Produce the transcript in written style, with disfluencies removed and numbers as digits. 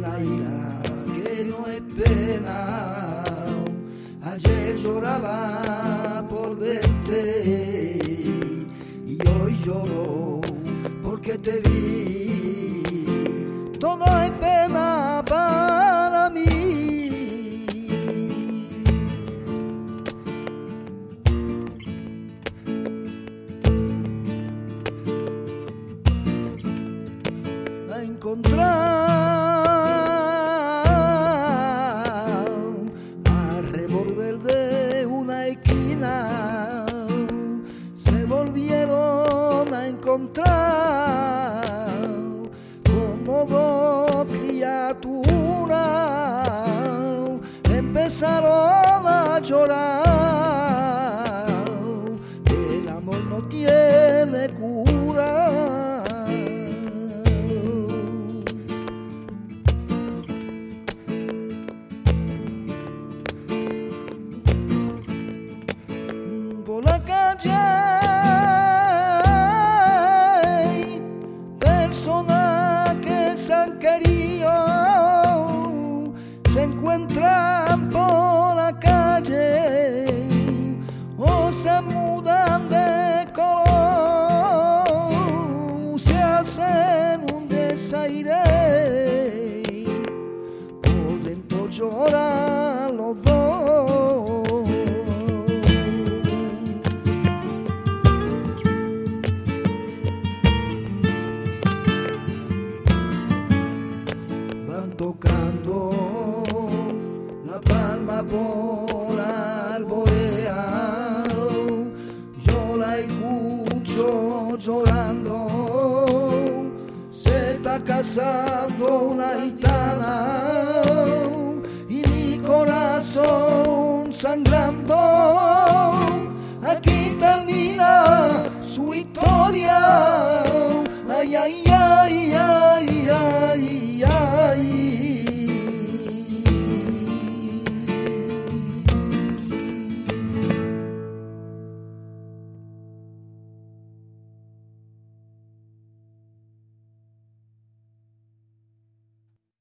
la ira que no es pena. Ayer lloraba por verte y hoy lloro porque te vi. Todo es pena para mí. A encontrar al revólver de una esquina, se volvieron a encontrar como dos criaturas, empezaron a llorar. El amor no tiene cura. Por la calle hay personas que se han querido, se encuentran por la calle o se mudan de color, se hacen un desaire, por dentro lloran los dos. Tocando la palma por alborea, yo la escucho llorando, se está casando una gitana y mi corazón sangrando.